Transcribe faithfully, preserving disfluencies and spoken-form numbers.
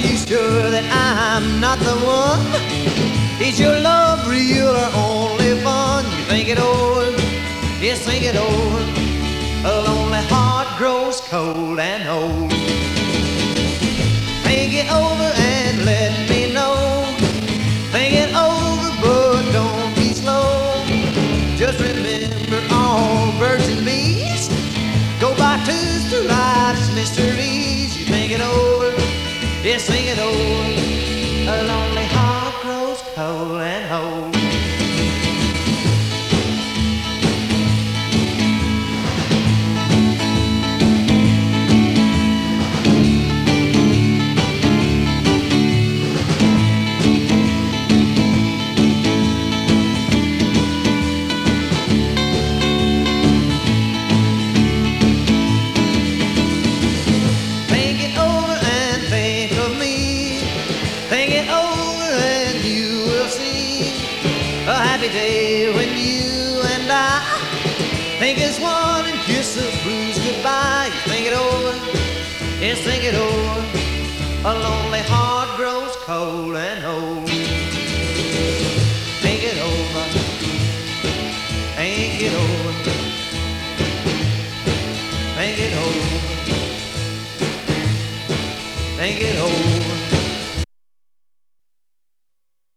you sure that I'm not the one? Is your love real or only fun? You think it over, yes, think it over. A lonely heart grows cold and old. Think it over and let me know. Think it over, but don't be slow. Just remember all birds and bees go by twos to life's mysteries. You think it over, yes, think it over. A lonely heart grows cold and old. A happy day when you and I think it's one and kiss the blues goodbye. You think it over, yes, think it over. A lonely heart grows cold and old. Think it over, think it over, think it over, think it over.